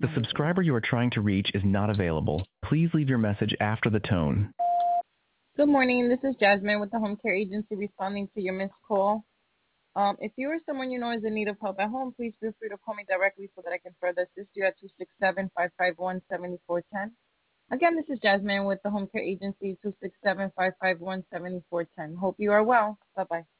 The subscriber you are trying to reach is not available. Please leave your message after the tone. Good morning. This is Jasmine with the Home Care Agency responding to your missed call. If you or someone you know is in need of help at home, please feel free to call me directly so that I can further assist you at 267-551-7410. Again, this is Jasmine with the Home Care Agency, 267-551-7410. Hope you are well. Bye-bye.